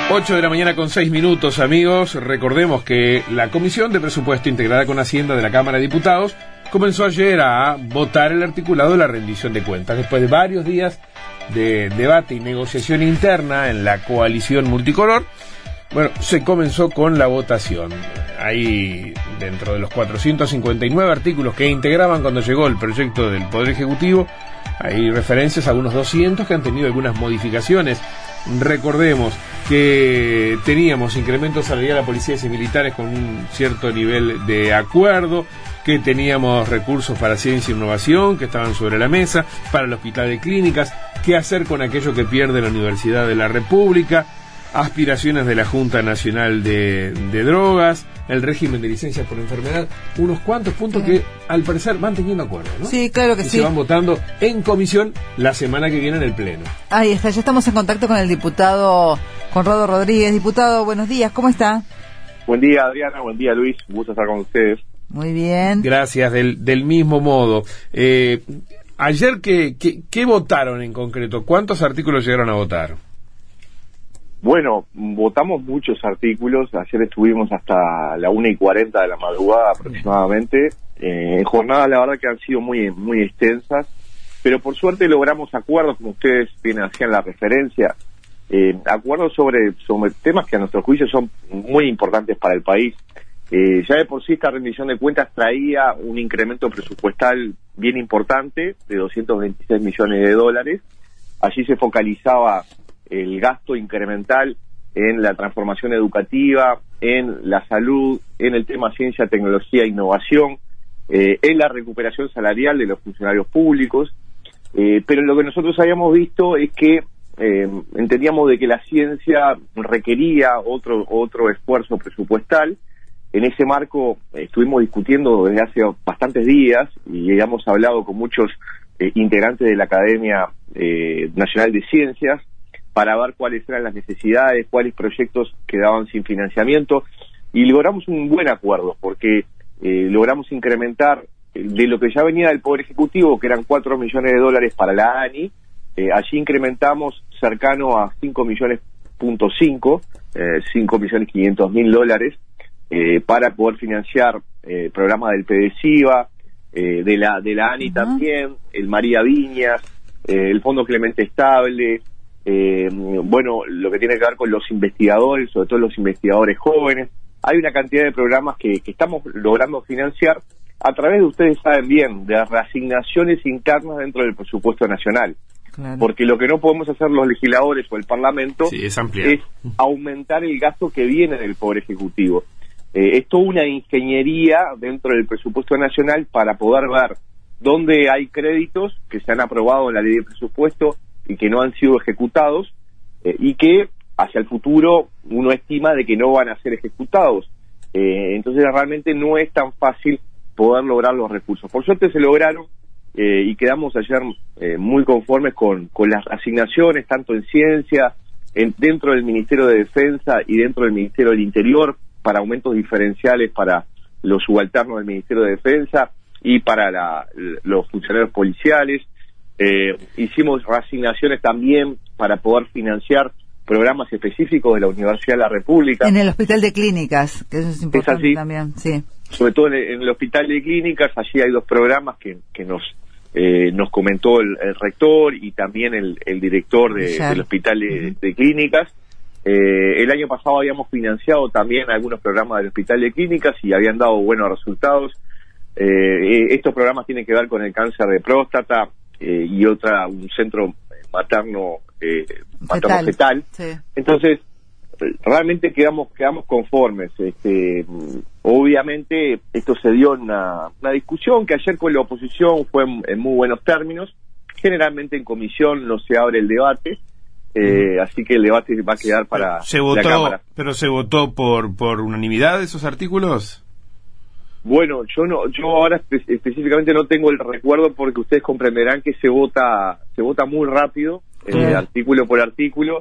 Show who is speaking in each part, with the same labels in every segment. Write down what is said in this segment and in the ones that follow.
Speaker 1: 8 de la mañana con 6 minutos, amigos. Recordemos que la Comisión de Presupuesto integrada con Hacienda de la Cámara de Diputados comenzó ayer a votar el articulado de la rendición de cuentas. Después de varios días de debate y negociación interna en la coalición multicolor, bueno, se comenzó con la votación. Ahí, dentro de los 459 artículos que integraban cuando llegó el proyecto del Poder Ejecutivo, hay referencias a unos 200 que han tenido algunas modificaciones. Recordemos que teníamos incremento salarial a policías y militares con un cierto nivel de acuerdo, que teníamos recursos para ciencia e innovación que estaban sobre la mesa, para el hospital de clínicas, qué hacer con aquello que pierde la Universidad de la República, aspiraciones de la Junta Nacional de Drogas, el régimen de licencias por enfermedad, unos cuantos puntos que al parecer van teniendo acuerdo, ¿no?
Speaker 2: Sí, claro que
Speaker 1: y
Speaker 2: sí.
Speaker 1: Se van votando en comisión la semana que viene en el Pleno.
Speaker 2: Ahí está, ya estamos en contacto con el diputado Conrado Rodríguez. Diputado, buenos días, ¿cómo está?
Speaker 3: Buen día, Adriana, buen día, Luis, un gusto estar con ustedes.
Speaker 2: Muy bien.
Speaker 1: Gracias, del mismo modo. Ayer, ¿qué votaron en concreto? ¿Cuántos artículos llegaron a votar?
Speaker 3: Bueno, votamos muchos artículos. Ayer estuvimos hasta la 1:40 de la madrugada aproximadamente. En jornadas, la verdad que han sido muy extensas, pero por suerte logramos acuerdos, como ustedes bien hacían la referencia, acuerdos sobre temas que a nuestro juicio son muy importantes para el país. Ya de por sí esta rendición de cuentas traía un incremento presupuestal bien importante de 226 millones de dólares. Allí se focalizaba el gasto incremental en la transformación educativa, en la salud, en el tema ciencia, tecnología e innovación, en la recuperación salarial de los funcionarios públicos, pero lo que nosotros habíamos visto es que entendíamos de que la ciencia requería otro esfuerzo presupuestal. En ese marco estuvimos discutiendo desde hace bastantes días y hemos hablado con muchos integrantes de la Academia Nacional de Ciencias para ver cuáles eran las necesidades, cuáles proyectos quedaban sin financiamiento, y logramos un buen acuerdo, porque logramos incrementar de lo que ya venía del Poder Ejecutivo, que eran 4 millones de dólares para la ANI, allí incrementamos cercano a 5,5 millones dólares, para poder financiar programas del PDCIVA, de la ANI también, el María Viñas, el Fondo Clemente Estable, bueno, lo que tiene que ver con los investigadores, sobre todo los investigadores jóvenes. Hay una cantidad de programas que estamos logrando financiar a través de, ustedes saben bien, de las reasignaciones internas dentro del presupuesto nacional. Claro. Porque lo que no podemos hacer los legisladores o el Parlamento es aumentar el gasto que viene del Poder Ejecutivo. Es toda una ingeniería dentro del presupuesto nacional para poder ver dónde hay créditos que se han aprobado en la ley de presupuesto y que no han sido ejecutados, y que hacia el futuro uno estima de que no van a ser ejecutados. Entonces realmente no es tan fácil poder lograr los recursos. Por suerte se lograron, y quedamos ayer muy conformes con las asignaciones, tanto en ciencia, dentro del Ministerio de Defensa y dentro del Ministerio del Interior, para aumentos diferenciales para los subalternos del Ministerio de Defensa y para los funcionarios policiales. Hicimos reasignaciones también para poder financiar programas específicos de la Universidad de la República. En el Hospital de Clínicas, que eso es importante también, sí. Sobre todo en el Hospital de Clínicas, allí hay dos programas que nos comentó el rector y también el director del Hospital de Clínicas. El año pasado habíamos financiado también algunos programas del Hospital de Clínicas y habían dado buenos resultados. Estos programas tienen que ver con el cáncer de próstata, y un centro materno fetal. Sí. Entonces realmente quedamos conformes. Obviamente esto se dio en una discusión que ayer con la oposición fue en muy buenos términos. Generalmente en comisión no se abre el debate, así que el debate va a quedar para la Cámara.
Speaker 1: ¿Pero se votó por unanimidad esos artículos?
Speaker 3: Bueno, yo ahora específicamente no tengo el recuerdo, porque ustedes comprenderán que se vota muy rápido, artículo por artículo,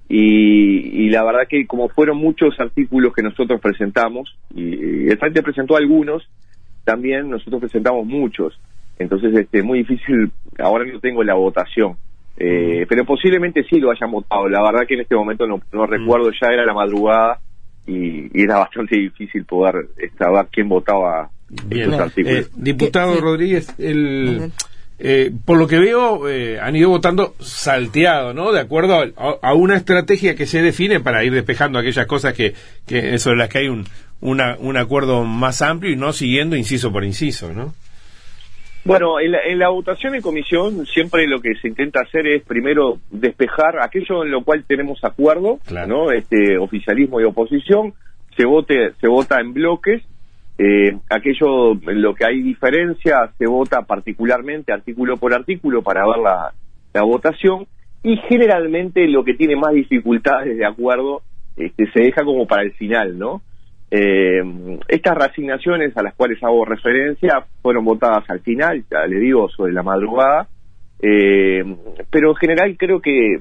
Speaker 3: y la verdad que como fueron muchos artículos que nosotros presentamos, y el Frente presentó algunos, también nosotros presentamos muchos, entonces muy difícil, ahora no tengo la votación. pero posiblemente sí lo hayan votado. La verdad que en este momento no recuerdo, ya era la madrugada y era bastante difícil poder saber quién votaba estos artículos.
Speaker 1: Diputado Rodríguez, por lo que veo, han ido votando salteado, ¿no? De acuerdo a una estrategia que se define para ir despejando aquellas cosas que sobre las que hay un acuerdo más amplio y no siguiendo inciso por inciso, ¿no?
Speaker 3: Bueno, en la votación en comisión siempre lo que se intenta hacer es primero despejar aquello en lo cual tenemos acuerdo, claro, ¿no? Oficialismo y oposición, se vota en bloques. Aquello en lo que hay diferencia se vota particularmente artículo por artículo para ver la votación, y generalmente lo que tiene más dificultades de acuerdo se deja como para el final, ¿no? Estas reasignaciones a las cuales hago referencia fueron votadas al final, ya le digo, sobre la madrugada, pero en general creo que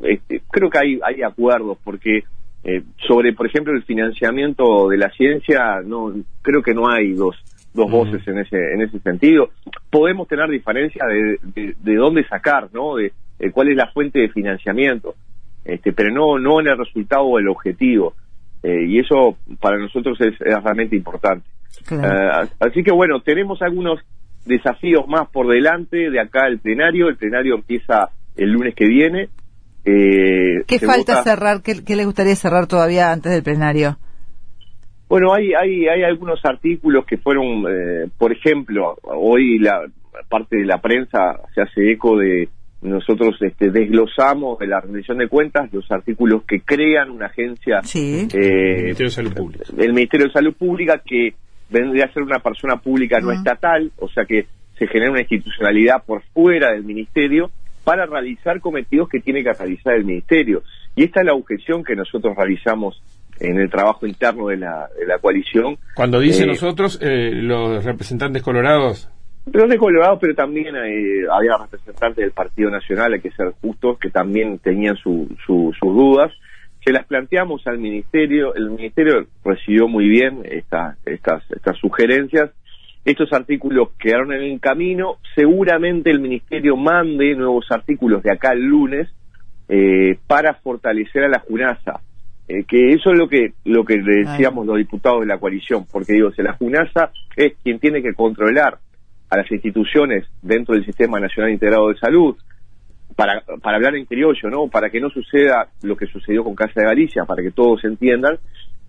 Speaker 3: hay acuerdos, porque sobre, por ejemplo, el financiamiento de la ciencia, creo que no hay dos voces en ese sentido. Podemos tener diferencia de dónde sacar, ¿no? De cuál es la fuente de financiamiento, pero no en el resultado o el objetivo, y eso para nosotros es realmente importante. Claro. Así que bueno, tenemos algunos desafíos más por delante de acá al plenario. El plenario empieza el lunes que viene.
Speaker 2: ¿Qué falta cerrar? ¿Qué le gustaría cerrar todavía antes del plenario?
Speaker 3: Bueno, hay algunos artículos que fueron, por ejemplo, hoy la parte de la prensa se hace eco de nosotros desglosamos de la rendición de cuentas los artículos que crean una agencia,
Speaker 2: sí,
Speaker 1: el Ministerio de Salud Pública.
Speaker 3: El Ministerio de Salud Pública, que vendría a ser una persona pública no estatal, o sea que se genera una institucionalidad por fuera del ministerio para realizar cometidos que tiene que realizar el ministerio. Y esta es la objeción que nosotros realizamos en el trabajo interno de la coalición.
Speaker 1: Cuando dice nosotros, los representantes colorados...
Speaker 3: Los de Colorado, pero también había representantes del Partido Nacional, hay que ser justos, que también tenían sus dudas. Se las planteamos al Ministerio, el Ministerio recibió muy bien estas sugerencias. Estos artículos quedaron en el camino. Seguramente el Ministerio mande nuevos artículos de acá al lunes para fortalecer a la JUNASA. Que eso es lo que le decíamos los diputados de la coalición, porque digo, si la JUNASA es quien tiene que controlar a las instituciones dentro del Sistema Nacional Integrado de Salud, para hablar en criollo, ¿no? Para que no suceda lo que sucedió con Casa de Galicia, para que todos entiendan,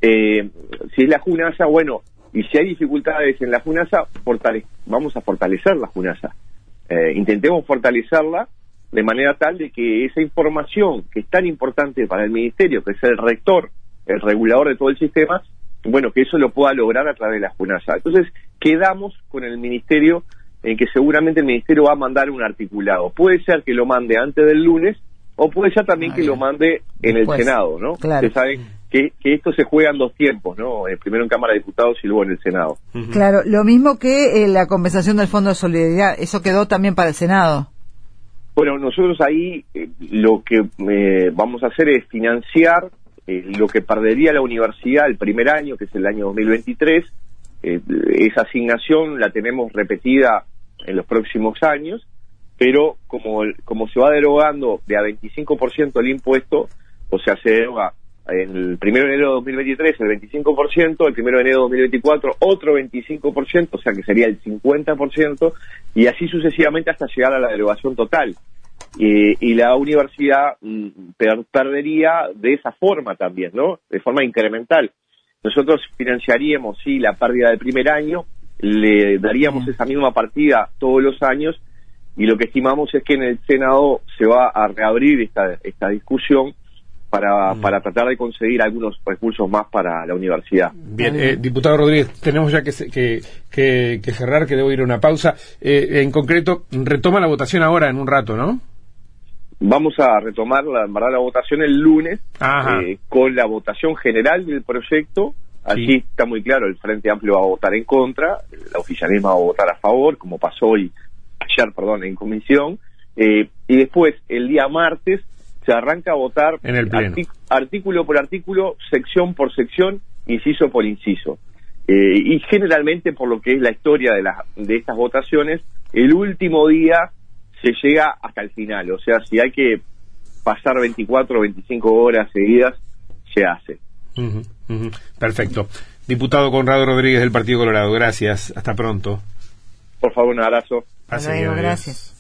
Speaker 3: si es la JUNASA, bueno, y si hay dificultades en la JUNASA, vamos a fortalecer la JUNASA. Intentemos fortalecerla de manera tal de que esa información que es tan importante para el Ministerio, que es el rector, el regulador de todo el sistema, bueno, que eso lo pueda lograr a través de la JUNASA. Entonces, quedamos con el Ministerio en que seguramente el Ministerio va a mandar un articulado. Puede ser que lo mande antes del lunes, o puede ser también que lo mande en el Senado, ¿no?
Speaker 2: Claro.
Speaker 3: Ustedes saben que esto se juega en dos tiempos, ¿no? Primero en Cámara de Diputados y luego en el Senado.
Speaker 2: Claro, lo mismo que la compensación del Fondo de Solidaridad, eso quedó también para el Senado.
Speaker 3: Bueno, nosotros ahí lo que vamos a hacer es financiar lo que perdería la universidad el primer año, que es el año 2023. Esa asignación la tenemos repetida en los próximos años, pero como se va derogando de a 25% el impuesto, o sea, se deroga el 1 de enero de 2023 el 25%, el 1 de enero de 2024 otro 25%, o sea que sería el 50%, y así sucesivamente hasta llegar a la derogación total. Y la universidad perdería de esa forma también, ¿no? De forma incremental. Nosotros financiaríamos, sí, la pérdida del primer año, le daríamos esa misma partida todos los años, y lo que estimamos es que en el Senado se va a reabrir esta discusión para tratar de conseguir algunos recursos más para la universidad.
Speaker 1: Bien, diputado Rodríguez, tenemos ya que cerrar, que debo ir a una pausa. En concreto, retoma la votación ahora en un rato, ¿no?
Speaker 3: Vamos a retomar la votación el lunes, con la votación general del proyecto. Así está muy claro, el Frente Amplio va a votar en contra, el oficialismo va a votar a favor, como pasó ayer, en comisión, y después, el día martes, se arranca a votar
Speaker 1: en el pleno,
Speaker 3: artículo por artículo, sección por sección, inciso por inciso. Y generalmente, por lo que es la historia de estas votaciones, el último día se llega hasta el final. O sea, si hay que pasar 24 o 25 horas seguidas, se hace.
Speaker 1: Perfecto. Diputado Conrado Rodríguez del Partido Colorado, gracias. Hasta pronto.
Speaker 3: Por favor, un abrazo.
Speaker 2: Hasta luego, gracias.